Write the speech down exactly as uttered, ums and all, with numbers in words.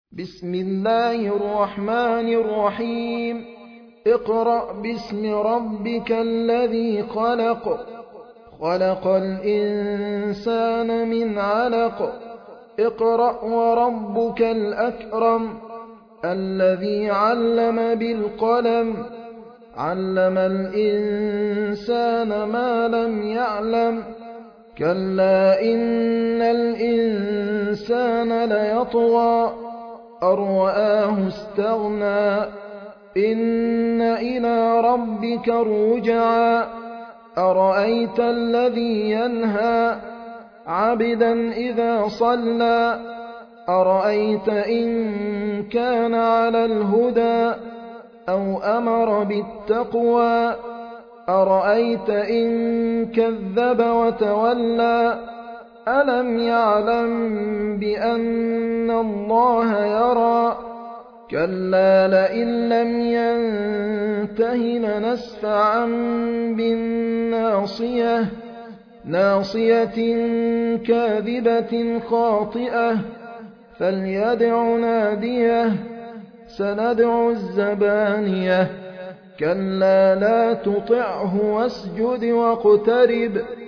بسم الله الرحمن الرحيم اقرأ باسم ربك الذي خلق خلق الإنسان من علق اقرأ وربك الأكرم الذي علم بالقلم علم الإنسان ما لم يعلم كلا إن الإنسان ليطغى أن رآه استغنى إن إلى ربك الرجعى أرأيت الذي ينهى عبدا إذا صلى أرأيت إن كان على الهدى أو أمر بالتقوى أرأيت إن كذب وتولى ألم يعلم بأن الله يرى كلا لئن لم ينته لنسفعا بالناصية ناصية كاذبة خاطئة فليدع ناديه سندع الزبانية كلا لا تطعه واسجد واقترب